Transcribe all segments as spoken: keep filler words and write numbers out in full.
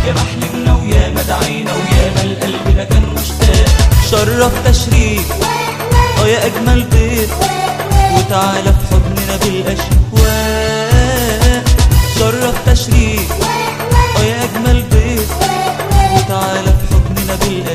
يا محلمنا ويا مدعينا ويا ما القلب ده كان مشتاق. شرف تشريف اه يا اجمل ضيف وتعالى في حضننا بالاشواق. شرف تشريف اه يا اجمل ضيف وتعالى في حضننا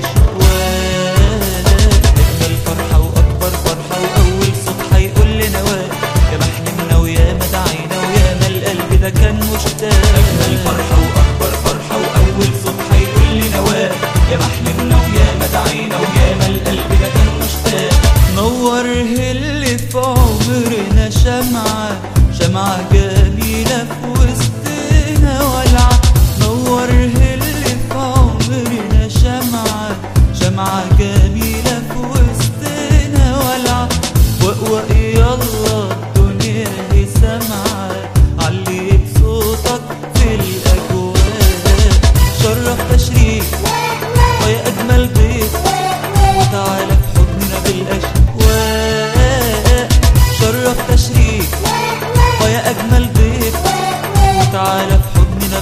بالاشواق. اجمل فرحه واكبر فرحه واول صوت هيقول لنا واه يا محلمنا ويا مدعينا ويا ما القلب ده كان مشتاق. اجمل فرحه واكبر فرحه واول صوت هيقول لنا واه يا محلمنا ويا مدعينا ويا ما القلب ده كان مشتاق. نور اللي في عمرنا شمعه شمعه جميله في وسطنا ولعه. نور اللي في عمرنا شمعه شمعه جميله في وسطنا ولعه. وقوق يلا الدنيا هي سامعه علي بصوتك في الاجواء. شرف تشريف ويا اجمل ضيف وتعالى في حضننا بالاشواق. شرف تشريف ويا اجمل ضيف وتعالى في حضننا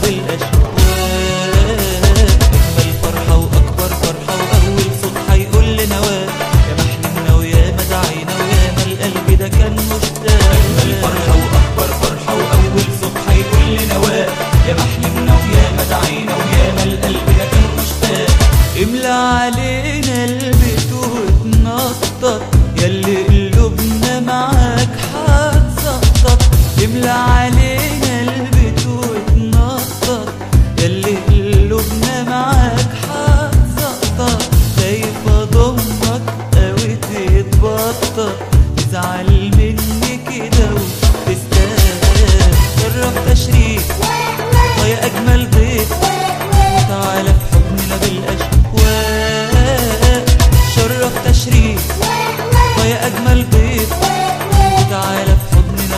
بالاشواق. اجمل فرحه واكبر فرحه واول صوت هيقول لنا واه يا محلمنا ويا مدعينا ويا ما القلب ده كان مشتاق. اجمل فرحه واكبر فرحه واول صوت هيقول لنا واه يا محلمنا ويا مدعينا ويا ما القلب ده كان مشتاق. املى علينا البيت وتنطط ياللي قلوبنا معاك هتسقط. املى علينا البيت وتنطط ياللي قلوبنا معاك هتسقط. خايف اضمك اوي تتبطط تزعل مني كده وتستاهل. شرف تشريف ويا اجمل ضيف وتعالى في حضننا بالاشواق. شرف تشريف ويا اجمل ضيف وتعالى في حضننا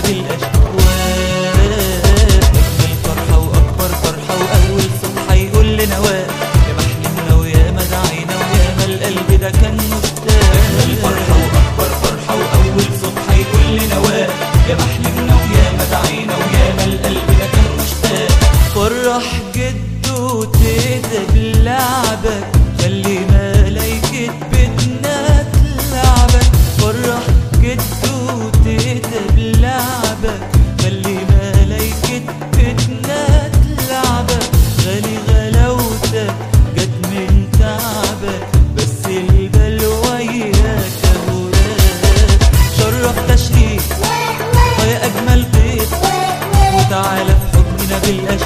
بالاشواق. اجمل فرحه واكبر فرحه واول صوت هيقول لنا واه يا محلمنا ويا مدعينا ويا ما القلب ده كان مشتاق. اجمل فرحه واكبر فرحه واول صوت هيقول لنا واه يا محلمنا ويا مدعينا ويا ما القلب ده كان مشتاق. فرح جده وتيتا بلعبك خلي ملايكة بيتنا تلعبك. فرح جده وتيتا بلعبك خلي ملايكة بيتنا تلعبك. غالي غلاوتك جت من تعبك بس البلوى وياك هوراك. شرف تشريف ويا اجمل ضيف وتعالى في حضننا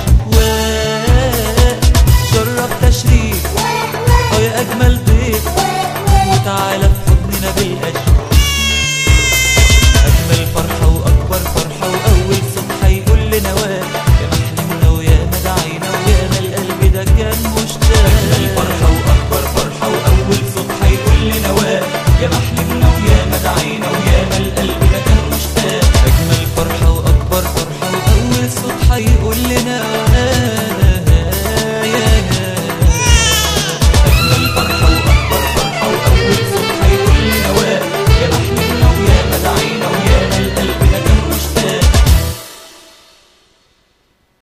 بالاشواق. شرف تشريف ويا اجمل ضيف وتعالى في حضننا بالاشواق. اجمل فرحه واكبر فرحه واول صوت هيقول لنا واه يا محلمنا ويا مدعينا ويا ما القلب ده كان مشتاق. اجمل فرحه واكبر فرحه واول صوت هيقول لنا واه يا محلمنا ويا مدعينا ويا ما القلب ده كان مشتاق. اجمل فرحه واكبر فرحه واول صوت هيقول لنا